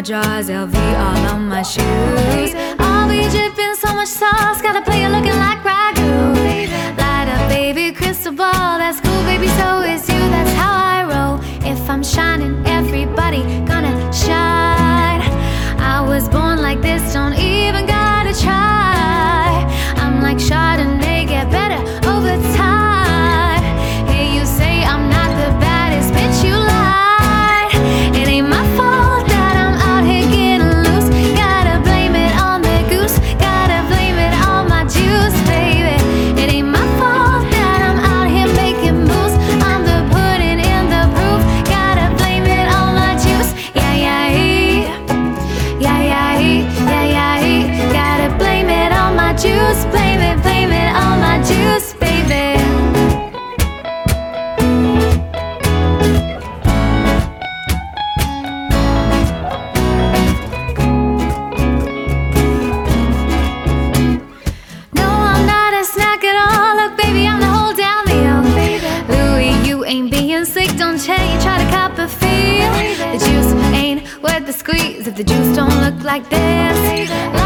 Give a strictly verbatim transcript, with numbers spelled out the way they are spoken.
drawers, L V all on my shoes. I'll be dripping so much sauce, gotta play you looking like ragu. Light up, baby, crystal ball, that's cool, baby, so is you, that's how I roll. If I'm shining, everybody gonna shine. I was born like this, don't even gotta try. I'm like Chardonnay, get better over time. Hey, you say I'm not the baddest bitch, you lie. It ain't my fault that I'm out here getting loose. Gotta blame it on the goose, gotta blame it on my juice, baby. It ain't my fault that I'm out here making moves. I'm the pudding in the proof, gotta blame it on my juice. Yeah, yeah, yeah, yeah, yeah, yeah, yeah. Gotta blame it on my juice, blame it, blame it on my juice, baby. No, I'm not a snack at all. Look, baby, I'm the whole damn meal. Louis, you ain't being sick, don't change, try to cop a feel. The juice ain't worth the squeeze if the juice don't look like this.